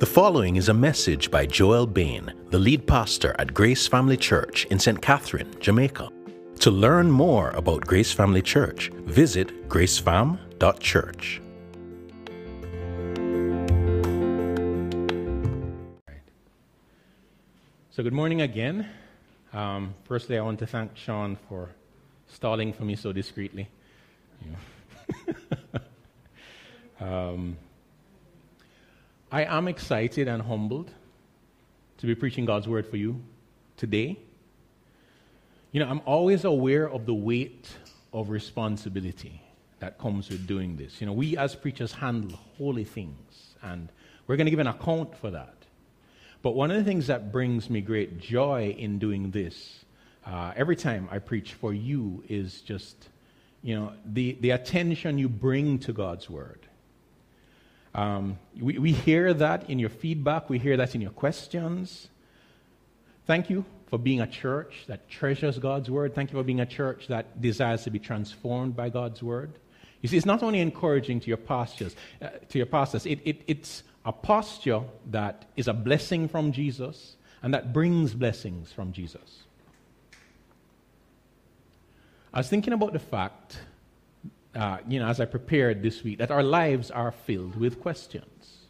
The following is a message by Joel Bain, the lead pastor at Grace Family Church in St. Catherine, Jamaica. To learn more about Grace Family Church, visit gracefam.church. So good morning again. Firstly, I want to thank Sean for stalling for me so discreetly. I am excited and humbled to be preaching God's word for you today. I'm always aware of the weight of responsibility that comes with doing this. We as preachers handle holy things, and we're going to give an account for that. But one of the things that brings me great joy in doing this, every time I preach for you, is just, the attention you bring to God's word. We hear that in your feedback. We hear that in your questions. Thank you for being a church that treasures God's word. Thank you for being a church that desires to be transformed by God's word. You see, it's not only encouraging to your pastors. It's a posture that is a blessing from Jesus and that brings blessings from Jesus. I was thinking about the fact, as I prepared this week, that our lives are filled with questions.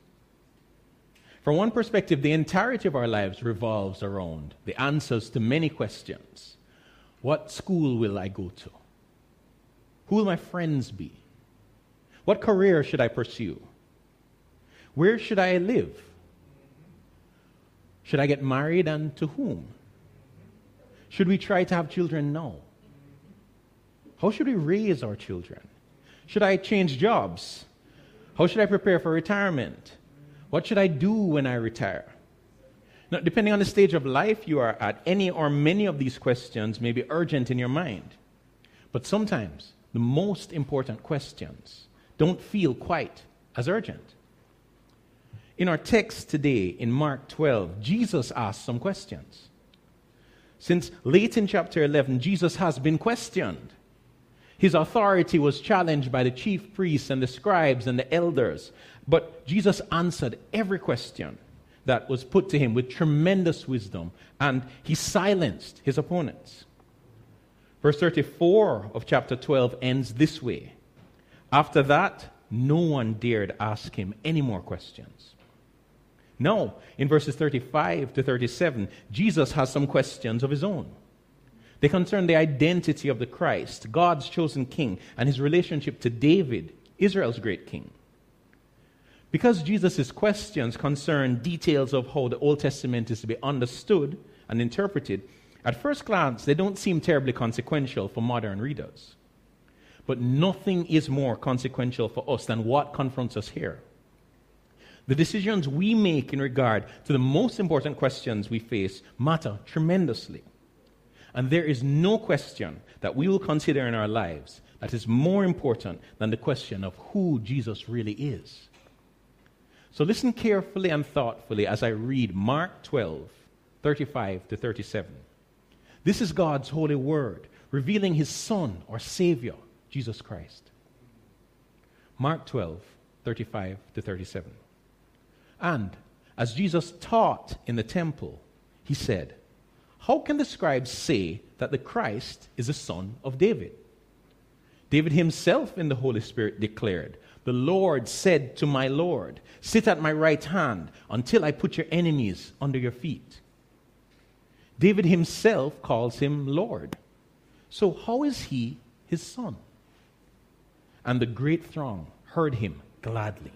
From one perspective, the entirety of our lives revolves around the answers to many questions. What school will I go to? Who will my friends be? What career should I pursue? Where should I live? Should I get married, and to whom? Should we try to have children now? How should we raise our children? Should I change jobs? How should I prepare for retirement? What should I do when I retire? Now, depending on the stage of life you are at, any or many of these questions may be urgent in your mind. But sometimes the most important questions don't feel quite as urgent. In our text today, in Mark 12, Jesus asked some questions. Since late in chapter 11, Jesus has been questioned. His authority was challenged by the chief priests and the scribes and the elders. But Jesus answered every question that was put to him with tremendous wisdom, and he silenced his opponents. Verse 34 of chapter 12 ends this way. After that, no one dared ask him any more questions. Now, in verses 35 to 37, Jesus has some questions of his own. They concern the identity of the Christ, God's chosen king, and his relationship to David, Israel's great king. Because Jesus' questions concern details of how the Old Testament is to be understood and interpreted, at first glance, they don't seem terribly consequential for modern readers. But nothing is more consequential for us than what confronts us here. The decisions we make in regard to the most important questions we face matter tremendously. And there is no question that we will consider in our lives that is more important than the question of who Jesus really is. So listen carefully and thoughtfully as I read Mark 12, 35 to 37. This is God's holy word, revealing his Son or Savior, Jesus Christ. Mark 12, 35 to 37. And as Jesus taught in the temple, he said, "How can the scribes say that the Christ is the son of David? David himself in the Holy Spirit declared, 'The Lord said to my Lord, sit at my right hand until I put your enemies under your feet.' David himself calls him Lord. So how is he his son?" And the great throng heard him gladly.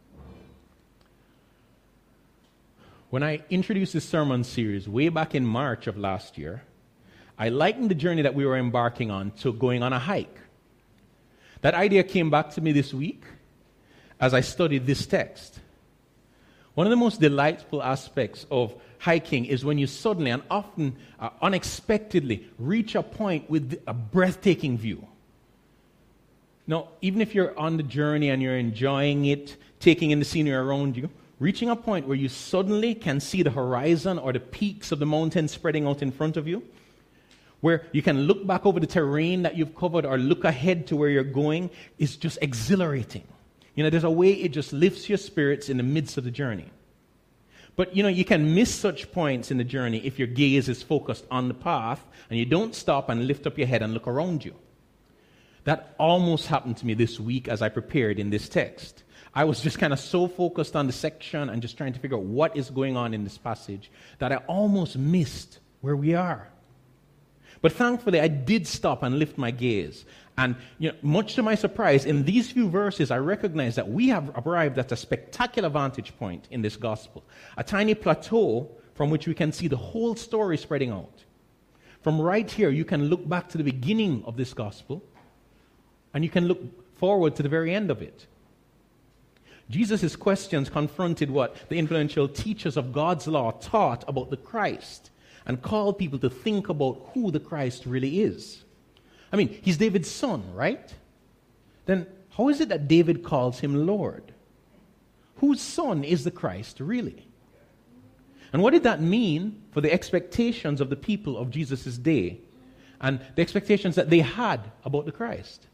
When I introduced this sermon series way back in March of last year, I likened the journey that we were embarking on to going on a hike. That idea came back to me this week as I studied this text. One of the most delightful aspects of hiking is when you suddenly and often unexpectedly reach a point with a breathtaking view. Now, even if you're on the journey and you're enjoying it, taking in the scenery around you, reaching a point where you suddenly can see the horizon or the peaks of the mountain spreading out in front of you, where you can look back over the terrain that you've covered or look ahead to where you're going, is just exhilarating. There's a way it just lifts your spirits in the midst of the journey. But, you can miss such points in the journey if your gaze is focused on the path and you don't stop and lift up your head and look around you. That almost happened to me this week as I prepared in this text. I was just kind of so focused on the section and just trying to figure out what is going on in this passage that I almost missed where we are. But thankfully, I did stop and lift my gaze. And much to my surprise, in these few verses, I recognize that we have arrived at a spectacular vantage point in this gospel, a tiny plateau from which we can see the whole story spreading out. From right here, you can look back to the beginning of this gospel, and you can look forward to the very end of it. Jesus' questions confronted what the influential teachers of God's law taught about the Christ and called people to think about who the Christ really is. I mean, he's David's son, right? Then how is it that David calls him Lord? Whose son is the Christ really? And what did that mean for the expectations of the people of Jesus' day and the expectations that they had about the Christ?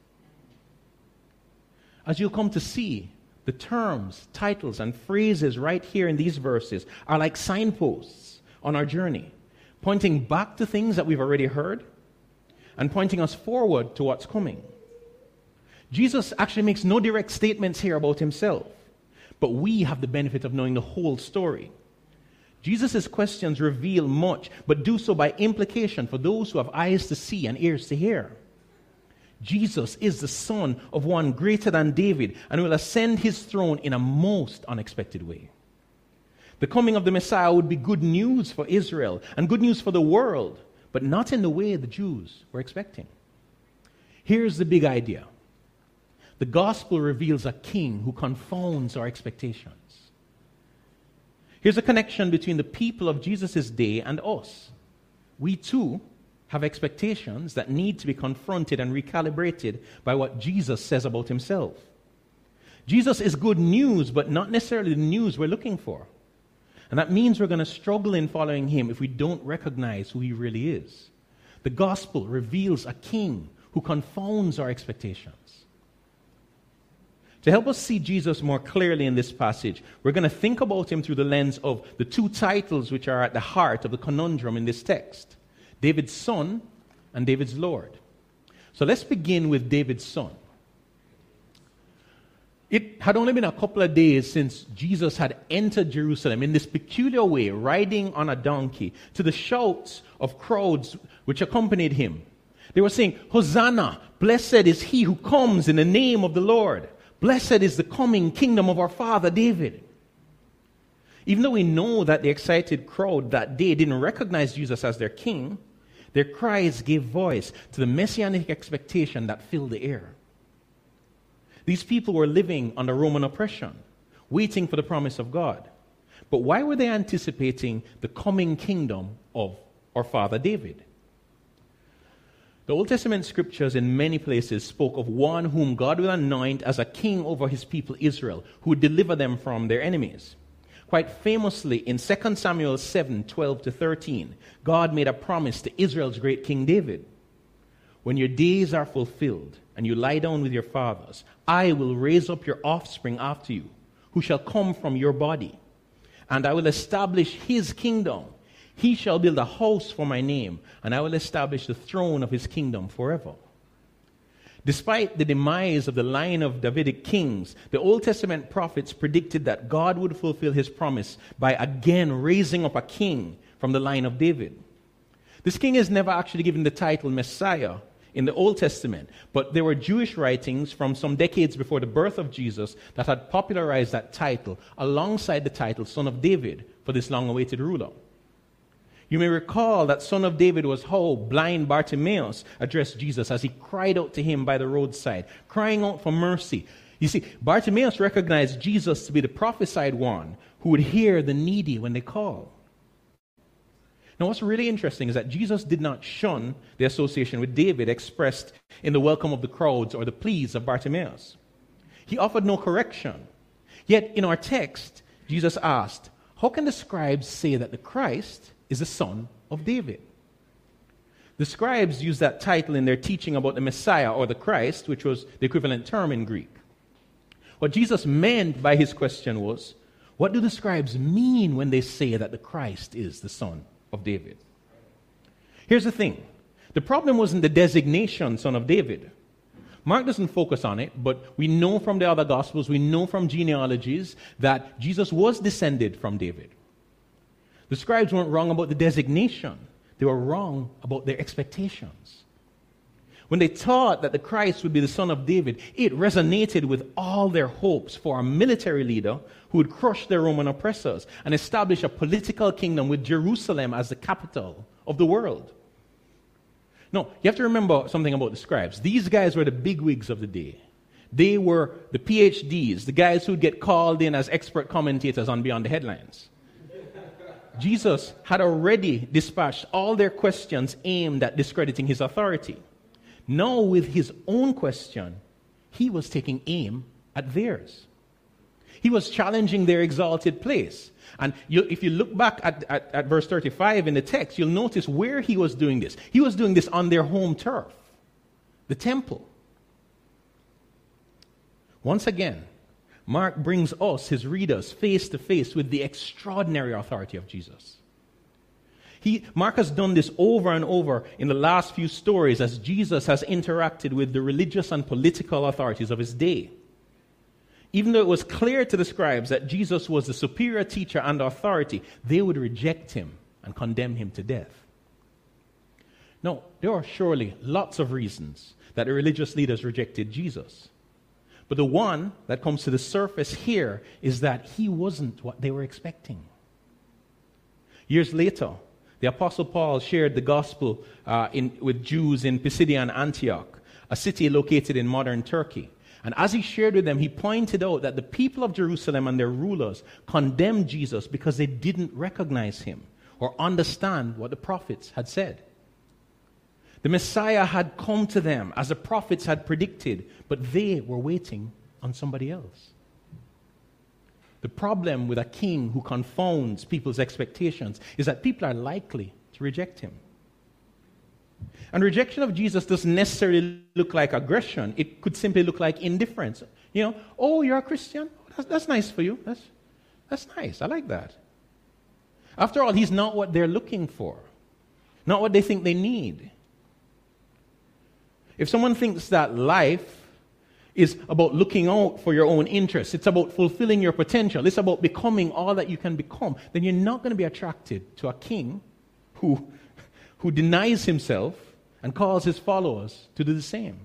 As you'll come to see, the terms, titles, and phrases right here in these verses are like signposts on our journey, pointing back to things that we've already heard and pointing us forward to what's coming. Jesus actually makes no direct statements here about himself, but we have the benefit of knowing the whole story. Jesus' questions reveal much, but do so by implication for those who have eyes to see and ears to hear. Jesus is the son of one greater than David and will ascend his throne in a most unexpected way. The coming of the Messiah would be good news for Israel and good news for the world, but not in the way the Jews were expecting. Here's the big idea. The gospel reveals a king who confounds our expectations. Here's a connection between the people of Jesus' day and us. We too have expectations that need to be confronted and recalibrated by what Jesus says about himself. Jesus is good news, but not necessarily the news we're looking for. And that means we're going to struggle in following him if we don't recognize who he really is. The gospel reveals a king who confounds our expectations. To help us see Jesus more clearly in this passage, we're going to think about him through the lens of the two titles which are at the heart of the conundrum in this text: David's son and David's Lord. So let's begin with David's son. It had only been a couple of days since Jesus had entered Jerusalem in this peculiar way, riding on a donkey, to the shouts of crowds which accompanied him. They were saying, "Hosanna, blessed is he who comes in the name of the Lord. Blessed is the coming kingdom of our father David." Even though we know that the excited crowd that day didn't recognize Jesus as their king, their cries gave voice to the messianic expectation that filled the air. These people were living under Roman oppression, waiting for the promise of God. But why were they anticipating the coming kingdom of our father David? The Old Testament scriptures in many places spoke of one whom God would anoint as a king over his people Israel, who would deliver them from their enemies. Quite famously, in 2 Samuel 7:12-13, God made a promise to Israel's great King David. "When your days are fulfilled and you lie down with your fathers, I will raise up your offspring after you, who shall come from your body, and I will establish his kingdom. He shall build a house for my name, and I will establish the throne of his kingdom forever." Despite the demise of the line of Davidic kings, the Old Testament prophets predicted that God would fulfill his promise by again raising up a king from the line of David. This king is never actually given the title Messiah in the Old Testament, but there were Jewish writings from some decades before the birth of Jesus that had popularized that title alongside the title Son of David for this long-awaited ruler. You may recall that Son of David was how blind Bartimaeus addressed Jesus as he cried out to him by the roadside, crying out for mercy. You see, Bartimaeus recognized Jesus to be the prophesied one who would hear the needy when they call. Now, what's really interesting is that Jesus did not shun the association with David expressed in the welcome of the crowds or the pleas of Bartimaeus. He offered no correction. Yet, in our text, Jesus asked, "How can the scribes say that the Christ is the son of David?" The scribes used that title in their teaching about the Messiah or the Christ, which was the equivalent term in Greek. What Jesus meant by his question was, What do the scribes mean when they say that the Christ is the son of David? Here's the thing. The problem wasn't the designation son of David. Mark doesn't focus on it, but we know from the other Gospels, we know from genealogies that Jesus was descended from David. The scribes weren't wrong about the designation. They were wrong about their expectations. When they taught that the Christ would be the son of David, it resonated with all their hopes for a military leader who would crush their Roman oppressors and establish a political kingdom with Jerusalem as the capital of the world. No, you have to remember something about the scribes. These guys were the bigwigs of the day. They were the PhDs, the guys who would get called in as expert commentators on Beyond the Headlines. Jesus had already dispatched all their questions aimed at discrediting his authority. Now, with his own question, he was taking aim at theirs. He was challenging their exalted place. And if you look back at verse 35 in the text, you'll notice where he was doing this. He was doing this on their home turf, the temple. Once again, Mark brings us, his readers, face to face with the extraordinary authority of Jesus. Mark has done this over and over in the last few stories as Jesus has interacted with the religious and political authorities of his day. Even though it was clear to the scribes that Jesus was the superior teacher and authority, they would reject him and condemn him to death. Now, there are surely lots of reasons that the religious leaders rejected Jesus. But the one that comes to the surface here is that he wasn't what they were expecting. Years later, the Apostle Paul shared the gospel with Jews in Pisidian Antioch, a city located in modern Turkey. And as he shared with them, he pointed out that the people of Jerusalem and their rulers condemned Jesus because they didn't recognize him or understand what the prophets had said. The Messiah had come to them as the prophets had predicted, but they were waiting on somebody else. The problem with a king who confounds people's expectations is that people are likely to reject him. And rejection of Jesus doesn't necessarily look like aggression. It could simply look like indifference. You know, oh, you're a Christian? That's nice for you. That's nice. I like that. After all, he's not what they're looking for, not what they think they need. If someone thinks that life is about looking out for your own interests, it's about fulfilling your potential, it's about becoming all that you can become, then you're not going to be attracted to a king who denies himself and calls his followers to do the same.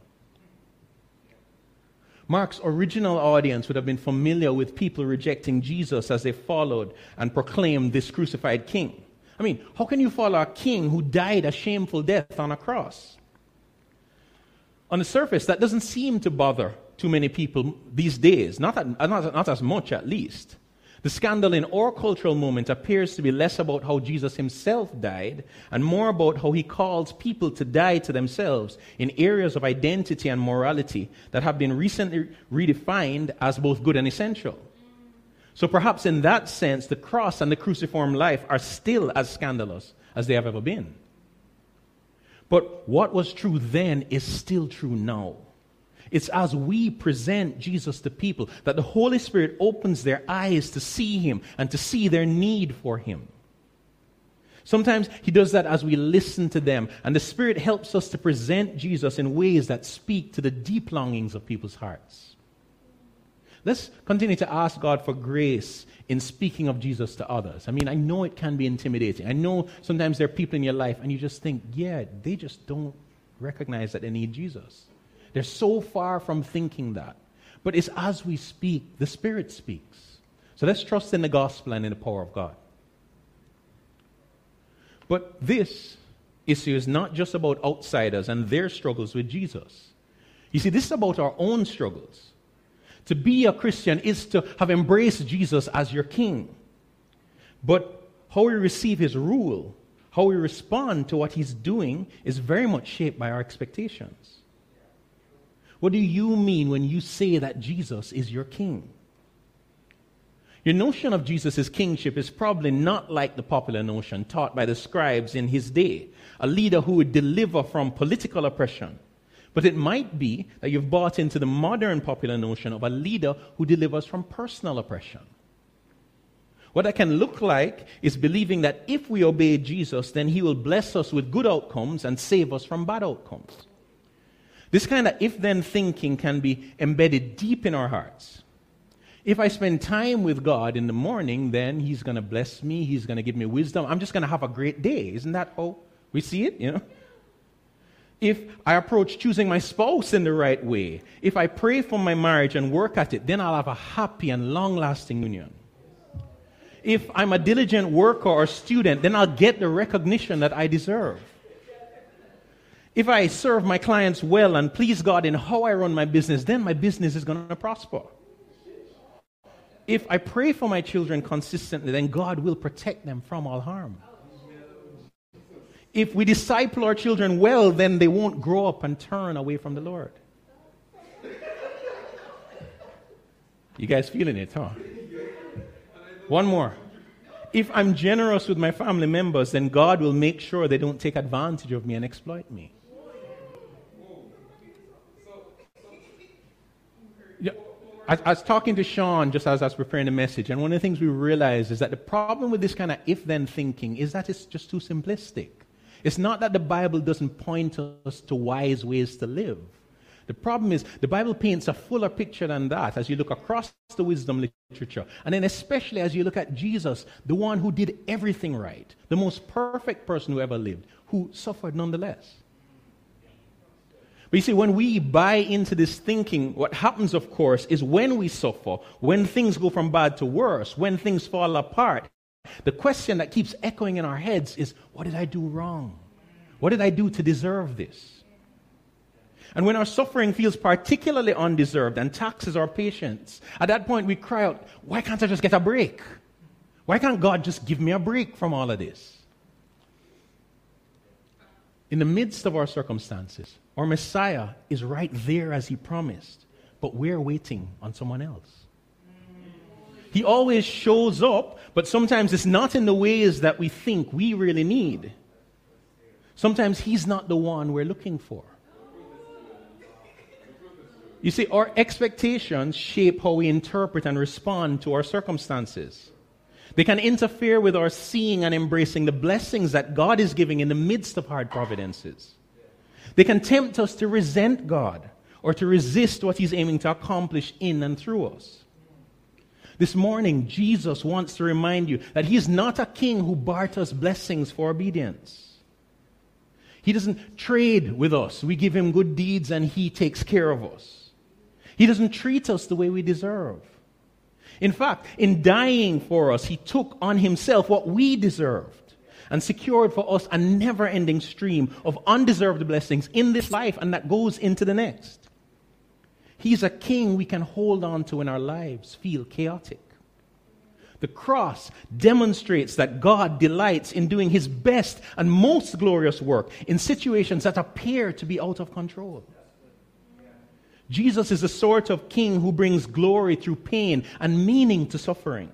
Mark's original audience would have been familiar with people rejecting Jesus as they followed and proclaimed this crucified king. I mean, how can you follow a king who died a shameful death on a cross? On the surface, that doesn't seem to bother too many people these days, not as much at least. The scandal in our cultural moment appears to be less about how Jesus himself died and more about how he calls people to die to themselves in areas of identity and morality that have been recently redefined as both good and essential. So perhaps in that sense, the cross and the cruciform life are still as scandalous as they have ever been. But what was true then is still true now. It's as we present Jesus to people that the Holy Spirit opens their eyes to see him and to see their need for him. Sometimes he does that as we listen to them, and the Spirit helps us to present Jesus in ways that speak to the deep longings of people's hearts. Let's continue to ask God for grace in speaking of Jesus to others. I mean, I know it can be intimidating. I know sometimes there are people in your life and you just think, yeah, they just don't recognize that they need Jesus. They're so far from thinking that. But it's as we speak, the Spirit speaks. So let's trust in the gospel and in the power of God. But this issue is not just about outsiders and their struggles with Jesus. You see, this is about our own struggles. To be a Christian is to have embraced Jesus as your king. But how we receive his rule, how we respond to what he's doing is very much shaped by our expectations. What do you mean when you say that Jesus is your king? Your notion of Jesus' kingship is probably not like the popular notion taught by the scribes in his day, a leader who would deliver from political oppression. But it might be that you've bought into the modern popular notion of a leader who delivers from personal oppression. What that can look like is believing that if we obey Jesus, then he will bless us with good outcomes and save us from bad outcomes. This kind of if-then thinking can be embedded deep in our hearts. If I spend time with God in the morning, then he's going to bless me, he's going to give me wisdom, I'm just going to have a great day. Isn't that how we see it, If I approach choosing my spouse in the right way, if I pray for my marriage and work at it, then I'll have a happy and long-lasting union. If I'm a diligent worker or student, then I'll get the recognition that I deserve. If I serve my clients well and please God in how I run my business, then my business is going to prosper. If I pray for my children consistently, then God will protect them from all harm. If we disciple our children well, then they won't grow up and turn away from the Lord. You guys feeling it, huh? One more. If I'm generous with my family members, then God will make sure they don't take advantage of me and exploit me. Yeah, I was talking to Sean just as I was preparing the message, and one of the things we realized is that the problem with this kind of if-then thinking is that it's just too simplistic. It's not that the Bible doesn't point us to wise ways to live. The problem is the Bible paints a fuller picture than that as you look across the wisdom literature. And then especially as you look at Jesus, the one who did everything right, the most perfect person who ever lived, who suffered nonetheless. But you see, when we buy into this thinking, what happens, of course, is when we suffer, when things go from bad to worse, when things fall apart, the question that keeps echoing in our heads is, what did I do wrong? What did I do to deserve this? And when our suffering feels particularly undeserved and taxes our patience, at that point we cry out, why can't I just get a break? Why can't God just give me a break from all of this? In the midst of our circumstances, our Messiah is right there as he promised, but we're waiting on someone else. He always shows up, but sometimes it's not in the ways that we think we really need. Sometimes he's not the one we're looking for. You see, our expectations shape how we interpret and respond to our circumstances. They can interfere with our seeing and embracing the blessings that God is giving in the midst of hard providences. They can tempt us to resent God or to resist what he's aiming to accomplish in and through us. This morning, Jesus wants to remind you that he is not a king who barters blessings for obedience. He doesn't trade with us. We give him good deeds and he takes care of us. He doesn't treat us the way we deserve. In fact, in dying for us, he took on himself what we deserved and secured for us a never-ending stream of undeserved blessings in this life and that goes into the next. He's a king we can hold on to when our lives feel chaotic. The cross demonstrates that God delights in doing his best and most glorious work in situations that appear to be out of control. Jesus is the sort of king who brings glory through pain and meaning to suffering.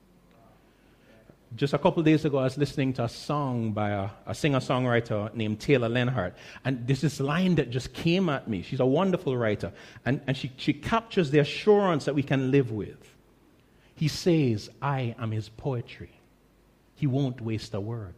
Just a couple days ago, I was listening to a song by a singer-songwriter named Taylor Lenhart. And there's this line that just came at me. She's a wonderful writer. And she captures the assurance that we can live with. He says, I am his poetry. He won't waste a word.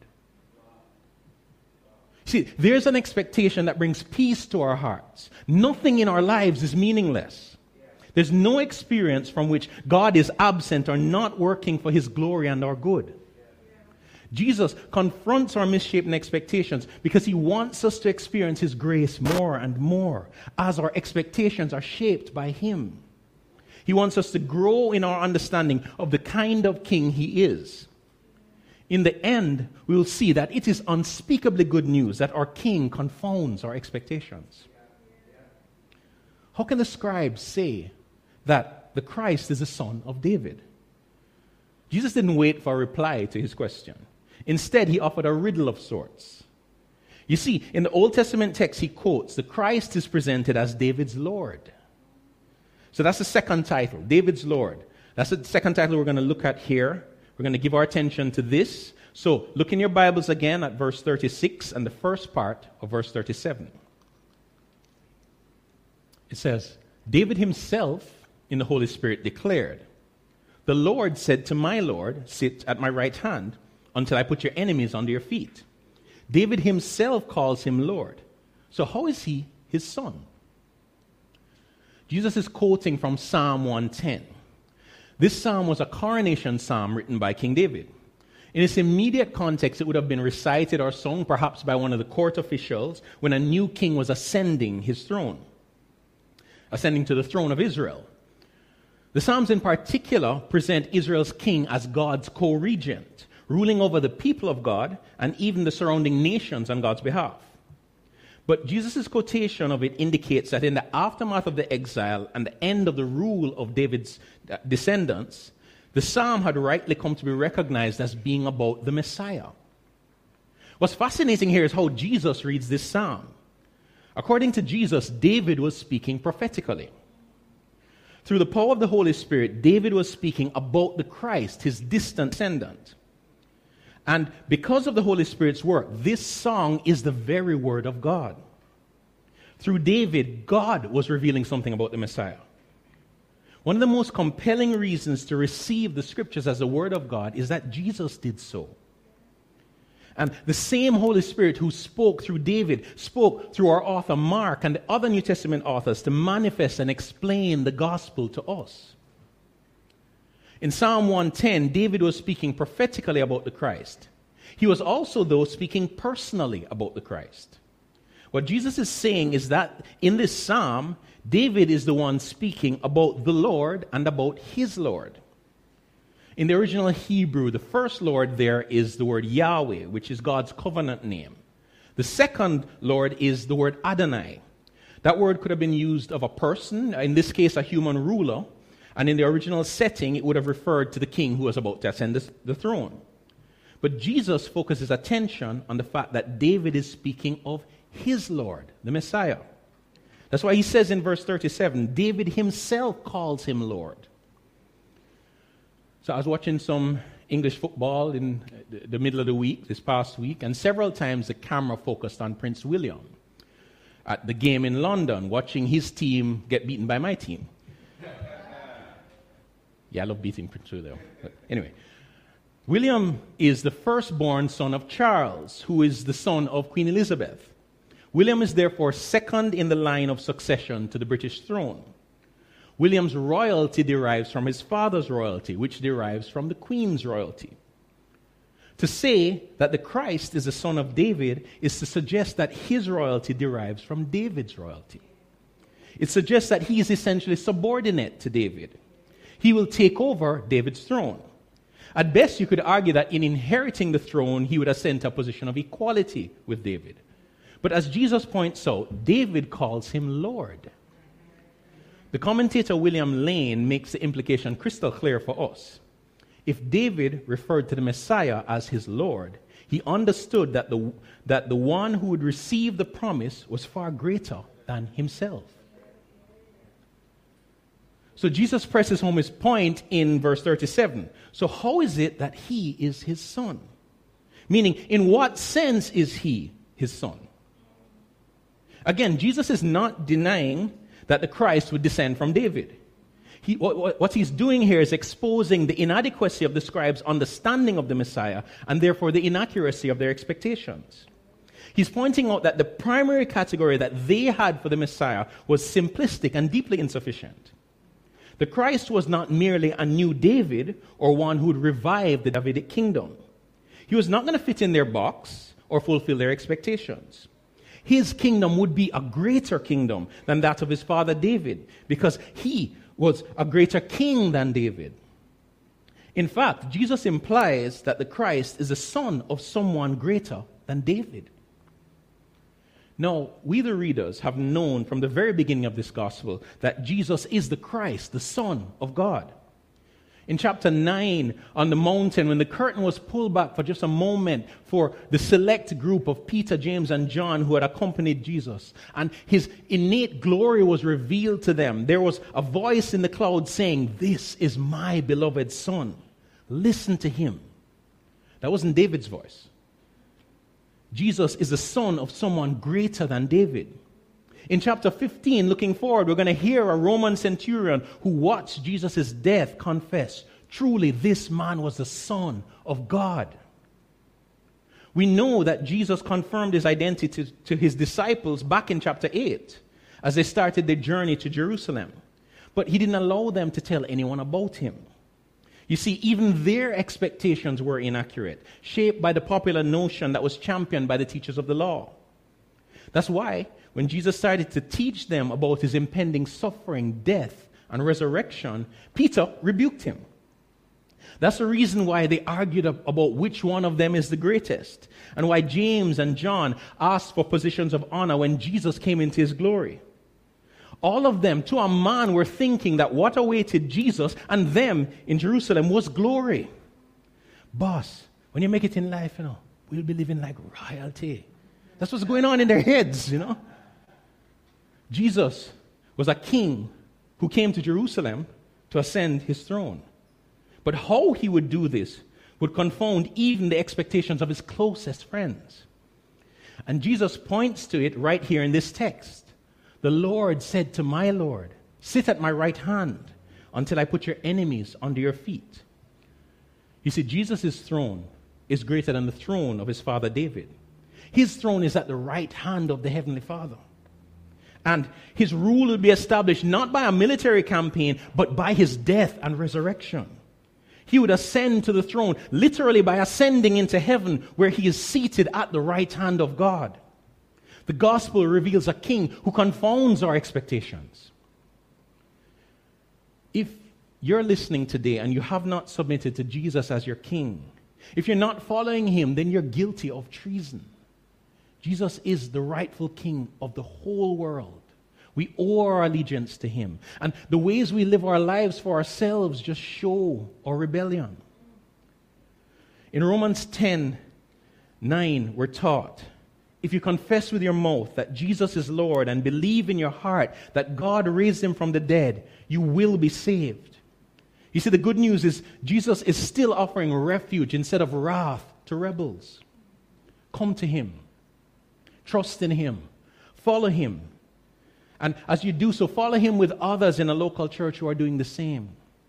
See, there's an expectation that brings peace to our hearts. Nothing in our lives is meaningless. There's no experience from which God is absent or not working for his glory and our good. Jesus confronts our misshapen expectations because he wants us to experience his grace more and more as our expectations are shaped by him. He wants us to grow in our understanding of the kind of king he is. In the end, we will see that it is unspeakably good news that our king confounds our expectations. How can the scribes say that the Christ is the son of David? Jesus didn't wait for a reply to his question. Instead, he offered a riddle of sorts. You see, in the Old Testament text he quotes, the Christ is presented as David's Lord. So that's the second title, David's Lord. That's the second title we're going to look at here. We're going to give our attention to this. So look in your Bibles again at verse 36 and the first part of verse 37. It says, David himself in the Holy Spirit declared, The Lord said to my Lord, sit at my right hand until I put your enemies under your feet. David himself calls him Lord. So how is he his son? Jesus is quoting from Psalm 110. This psalm was a coronation psalm written by King David. In its immediate context, it would have been recited or sung perhaps by one of the court officials when a new king was ascending to the throne of Israel. The Psalms in particular present Israel's king as God's co-regent, ruling over the people of God and even the surrounding nations on God's behalf. But Jesus' quotation of it indicates that in the aftermath of the exile and the end of the rule of David's descendants, the psalm had rightly come to be recognized as being about the Messiah. What's fascinating here is how Jesus reads this psalm. According to Jesus, David was speaking prophetically. Through the power of the Holy Spirit, David was speaking about the Christ, his distant descendant. And because of the Holy Spirit's work, this song is the very word of God. Through David, God was revealing something about the Messiah. One of the most compelling reasons to receive the scriptures as the word of God is that Jesus did so. And the same Holy Spirit who spoke through David spoke through our author Mark and the other New Testament authors to manifest and explain the gospel to us. In Psalm 110, David was speaking prophetically about the Christ. He was also, though, speaking personally about the Christ. What Jesus is saying is that in this psalm, David is the one speaking about the Lord and about his Lord. In the original Hebrew, the first Lord there is the word Yahweh, which is God's covenant name. The second Lord is the word Adonai. That word could have been used of a person, in this case a human ruler, and in the original setting it would have referred to the king who was about to ascend the throne. But Jesus focuses attention on the fact that David is speaking of his Lord, the Messiah. That's why he says in verse 37, David himself calls him Lord. So I was watching some English football in the middle of the week, this past week, and several times the camera focused on Prince William at the game in London, watching his team get beaten by my team. Yeah, I love beating Prince William. But anyway, William is the firstborn son of Charles, who is the son of Queen Elizabeth. William is therefore second in the line of succession to the British throne. William's royalty derives from his father's royalty, which derives from the Queen's royalty. To say that the Christ is the son of David is to suggest that his royalty derives from David's royalty. It suggests that he is essentially subordinate to David. He will take over David's throne. At best, you could argue that in inheriting the throne, he would ascend to a position of equality with David. But as Jesus points out, David calls him Lord. The commentator William Lane makes the implication crystal clear for us. If David referred to the Messiah as his Lord, he understood that the one who would receive the promise was far greater than himself. So Jesus presses home his point in verse 37. So how is it that he is his son? Meaning, in what sense is he his son? Again, Jesus is not denying that the Christ would descend from David. What he's doing here is exposing the inadequacy of the scribes' understanding of the Messiah and therefore the inaccuracy of their expectations. He's pointing out that the primary category that they had for the Messiah was simplistic and deeply insufficient. The Christ was not merely a new David or one who would revive the Davidic kingdom. He was not going to fit in their box or fulfill their expectations. His kingdom would be a greater kingdom than that of his father David, because he was a greater king than David. In fact, Jesus implies that the Christ is the son of someone greater than David. Now, we the readers have known from the very beginning of this gospel that Jesus is the Christ, the Son of God. In chapter 9 on the mountain, when the curtain was pulled back for just a moment for the select group of Peter, James, and John who had accompanied Jesus, and his innate glory was revealed to them, there was a voice in the cloud saying, "This is my beloved Son. Listen to him." That wasn't David's voice. Jesus is the son of someone greater than David. In chapter 15, looking forward, we're going to hear a Roman centurion who watched Jesus' death confess, Truly, this man was the Son of God. We know that Jesus confirmed his identity to his disciples back in chapter 8 as they started their journey to Jerusalem. But he didn't allow them to tell anyone about him. You see, even their expectations were inaccurate, shaped by the popular notion that was championed by the teachers of the law. That's why when Jesus started to teach them about his impending suffering, death, and resurrection, Peter rebuked him. That's the reason why they argued about which one of them is the greatest, and why James and John asked for positions of honor when Jesus came into his glory. All of them, to a man, were thinking that what awaited Jesus and them in Jerusalem was glory. Boss, when you make it in life, we'll be living like royalty. That's what's going on in their heads, Jesus was a king who came to Jerusalem to ascend his throne. But how he would do this would confound even the expectations of his closest friends. And Jesus points to it right here in this text. The Lord said to my Lord, sit at my right hand until I put your enemies under your feet. You see, Jesus' throne is greater than the throne of his father David. His throne is at the right hand of the Heavenly Father. And his rule will be established not by a military campaign, but by his death and resurrection. He would ascend to the throne literally by ascending into heaven, where he is seated at the right hand of God. The gospel reveals a king who confounds our expectations. If you're listening today and you have not submitted to Jesus as your king, if you're not following him, then you're guilty of treason. Jesus is the rightful king of the whole world. We owe our allegiance to him. And the ways we live our lives for ourselves just show our rebellion. In Romans 10:9, we're taught, if you confess with your mouth that Jesus is Lord and believe in your heart that God raised him from the dead, you will be saved. You see, the good news is Jesus is still offering refuge instead of wrath to rebels. Come to him. Trust in him. Follow him. And as you do so, follow him with others in a local church who are doing the same.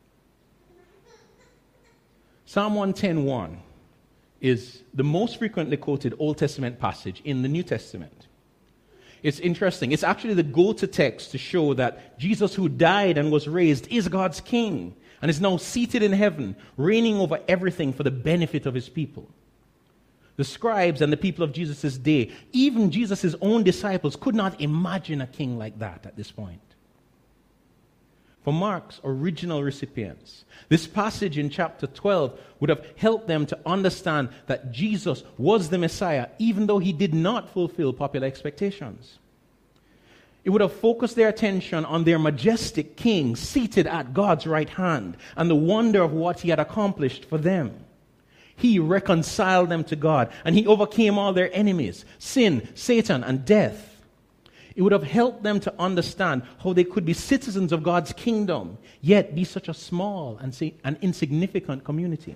Psalm 110:1 is the most frequently quoted Old Testament passage in the New Testament. It's interesting. It's actually the go-to text to show that Jesus, who died and was raised, is God's king and is now seated in heaven, reigning over everything for the benefit of his people. The scribes and the people of Jesus' day, even Jesus' own disciples, could not imagine a king like that at this point. For Mark's original recipients, this passage in chapter 12 would have helped them to understand that Jesus was the Messiah, even though he did not fulfill popular expectations. It would have focused their attention on their majestic king seated at God's right hand and the wonder of what he had accomplished for them. He reconciled them to God, and he overcame all their enemies, sin, Satan, and death. It would have helped them to understand how they could be citizens of God's kingdom, yet be such a small and insignificant community.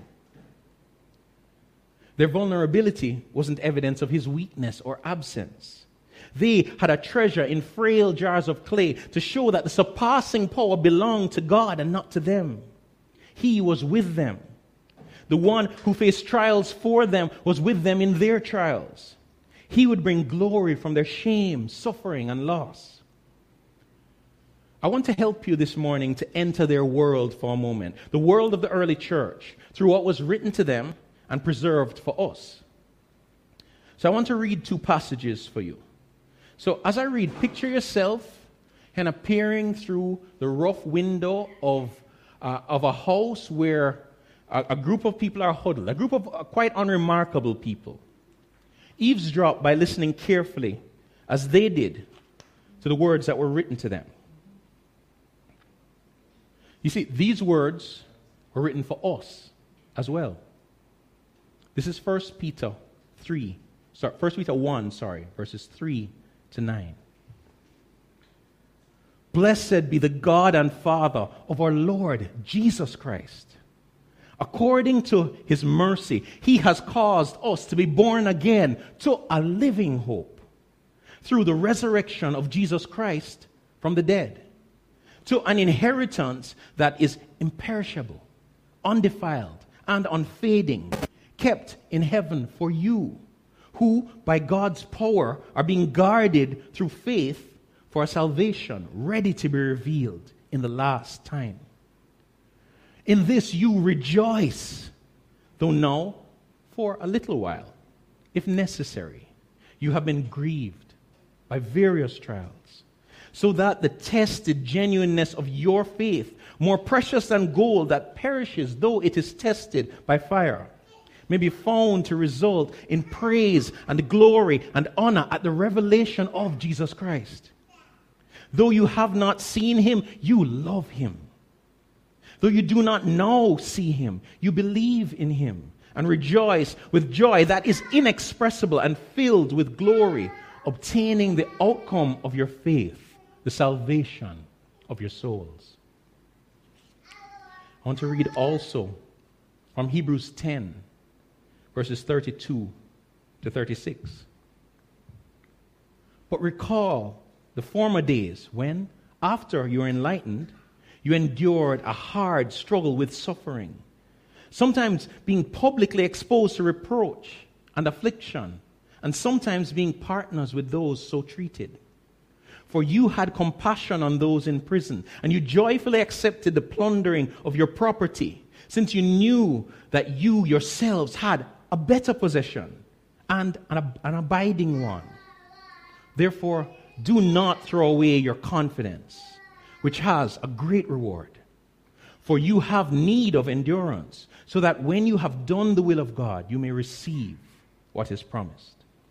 Their vulnerability wasn't evidence of his weakness or absence. They had a treasure in frail jars of clay to show that the surpassing power belonged to God and not to them. He was with them. The one who faced trials for them was with them in their trials. He would bring glory from their shame, suffering, and loss. I want to help you this morning to enter their world for a moment, the world of the early church, through what was written to them and preserved for us. So I want to read two passages for you. So as I read, picture yourself kind of peering through the rough window of a house where a group of people are huddled, a group of quite unremarkable people. Eavesdrop by listening carefully, as they did, to the words that were written to them. You see, these words were written for us as well. This is 1 Peter 1 verses 3 to 9. Blessed be the God and Father of our Lord Jesus Christ. According to his mercy, he has caused us to be born again to a living hope through the resurrection of Jesus Christ from the dead, to an inheritance that is imperishable, undefiled and unfading, kept in heaven for you, who by God's power are being guarded through faith for a salvation ready to be revealed in the last time. In this you rejoice, though now for a little while, if necessary, you have been grieved by various trials, so that the tested genuineness of your faith, more precious than gold that perishes though it is tested by fire, may be found to result in praise and glory and honor at the revelation of Jesus Christ. Though you have not seen him, you love him. Though you do not now see him, you believe in him and rejoice with joy that is inexpressible and filled with glory, obtaining the outcome of your faith, the salvation of your souls. I want to read also from Hebrews 10, verses 32 to 36. But recall the former days when, after you were enlightened, you endured a hard struggle with suffering, sometimes being publicly exposed to reproach and affliction, and sometimes being partners with those so treated. For you had compassion on those in prison, and you joyfully accepted the plundering of your property, since you knew that you yourselves had a better possession and an abiding one. Therefore, do not throw away your confidence, which has a great reward. For you have need of endurance, so that when you have done the will of God, you may receive what is promised.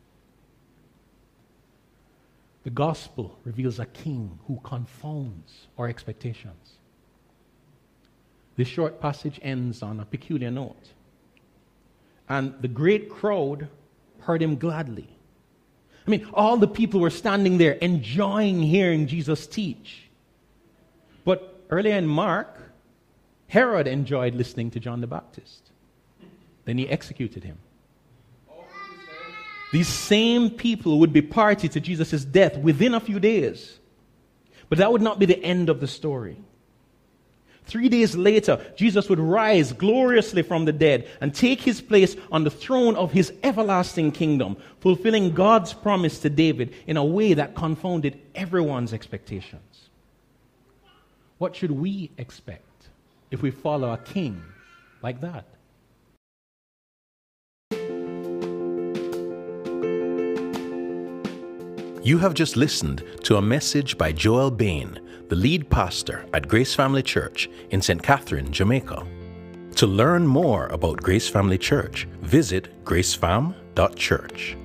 The gospel reveals a king who confounds our expectations. This short passage ends on a peculiar note. And the great crowd heard him gladly. I mean, all the people were standing there enjoying hearing Jesus teach. But earlier in Mark, Herod enjoyed listening to John the Baptist. Then he executed him. These same people would be party to Jesus' death within a few days. But that would not be the end of the story. 3 days later, Jesus would rise gloriously from the dead and take his place on the throne of his everlasting kingdom, fulfilling God's promise to David in a way that confounded everyone's expectations. What should we expect if we follow a king like that? You have just listened to a message by Joel Bain, the lead pastor at Grace Family Church in St. Catherine, Jamaica. To learn more about Grace Family Church, visit gracefam.church.